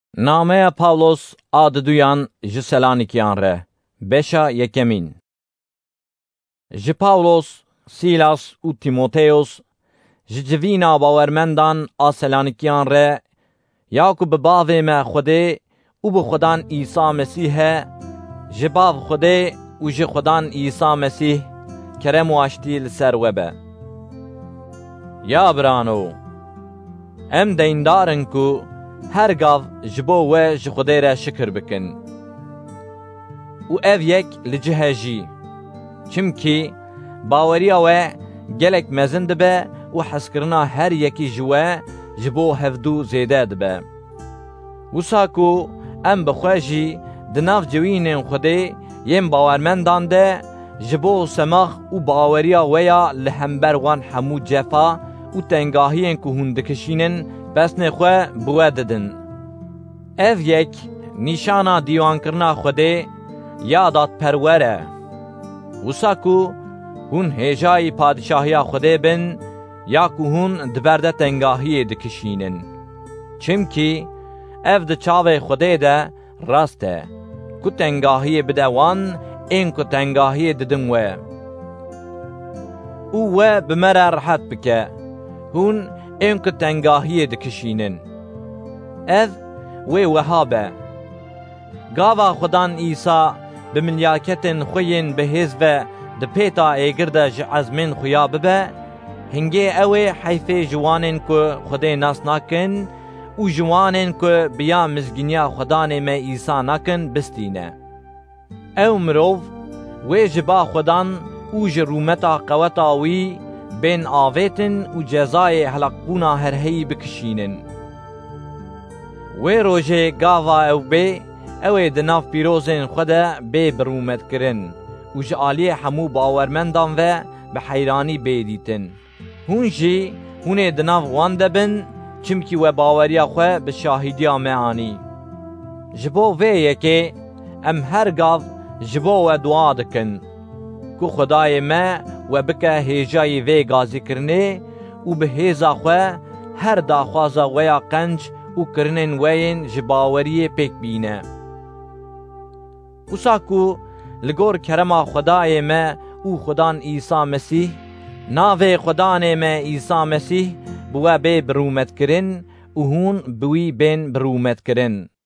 Nameya Pawlos a diduyan ji Selanikiyan re, beşa yekemîn. Ji Pawlos, Silas û Tîmoteos, ji civîna bawermendan a Selanikiyan re, ya ku bi bavê me Xwedê û bi Xwedan Îsa Mesîhê, ji bav Xwedê û ji Xwedan Îsa Mesîh, kerem û aştî li ser we be. Ya birano, em deyndar in ku her gav ji bo we ji Xwedê re şikir bikin. û ev yek li cihê jî, çimkî baweriya we gelek mezin dibe û hezkirina her yekî ji we ji bo hevdû zêde dibe. Wisa ku em bi xwe jî di nav civînên Xwedê yên bawermendan de ji bo semax û baweriya we ya li hember wan hemû cefa û tengahiyên ku hûn dikişînin pesnê xwe bi we didin. Ev yek nîşana dîwankirina Xwedê ya dadperwer e. Wisa ku hûn hêjayî padişahiya Xwedê bin, ya ku hûn di ber de tengahiyê dikişînin. Çimkî ev di çavê Xwedê de rast e, ku tengahiyê bide wan ên ku tengahiyê didin we. û we bi me re rehet bike, hûn ên ku tengahiyê dikişînin. Ev wê wiha be. Gava Xwedan Îsa bi milyaketên xwe yên bihêz ve di pêta êgir de ji ezmên xwe ya bibe, hingê ew ê heyfê ji wanên ku Xwedê nas nakin û ji wanên ku biya mizgîniya Xwedanê me Îsa nakin bistîne. Ew mirov wê ji ba Xwedan û ji rûmeta qeweta wî bên avêtin û cezayê helakbûna herheyî bikişînin. Wê rojê gava ew bê, ew ê di nav pîrozên xwe de bê birûmetkirin û ji aliyê hemû bawermendan ve bi heyranî bêdîtin. Hûn jî hûn ê di nav wan de bin, çimkî we baweriya xwe bi şahîdiya me anî. Ji bo vê yekê em her gav ji bo we dua dikin, ku Xwedayê me we bike hêjayî vê gazîkirinê û bi hêza xwe her daxwaza we ya qenc û kirinên we yên ji baweriyê pêk bîne. Wisa ku li gor kerema Xwedayê me û Xwedan Îsa Mesîh, navê Xwedanê me Îsa Mesîh bi we bê birûmetkirin û hûn bi wî bên birûmetkirin.